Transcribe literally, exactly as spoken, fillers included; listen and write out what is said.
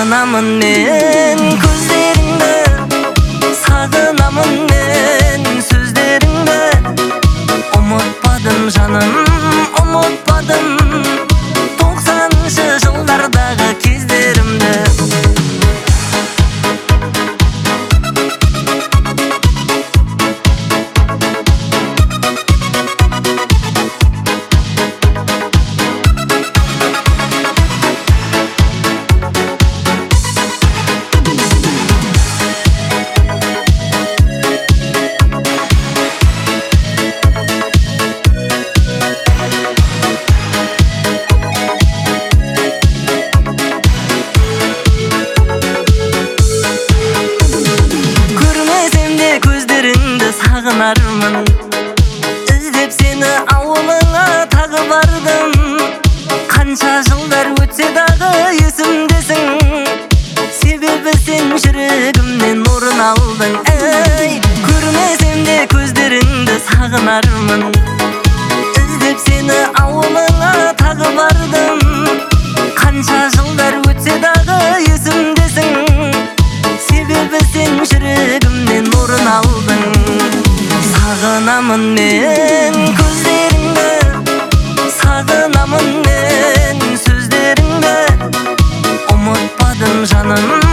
Sağınamın men gözlerinde, sağınamın men sözlerinde. Umutmadım canım, umutmadım doksanıncı жылдардағы кездерімді. Sağınармын, іздеп сені ауылыңа тағы бардым. Қанша жылдар өтсе дағы есімдесің, себебі сен жүрегімнен орын алдың. Әй, көрмесем де көздеріңді сағынармын, іздеп сені ауылыңа тағы бардым. Қанша жылдар өтсе дағы есімдесің, себебі сен жүрегімнен орын алдың. Sağınamın men gözlerinde, sağınamın men sözlerinde. Umutmadım canım,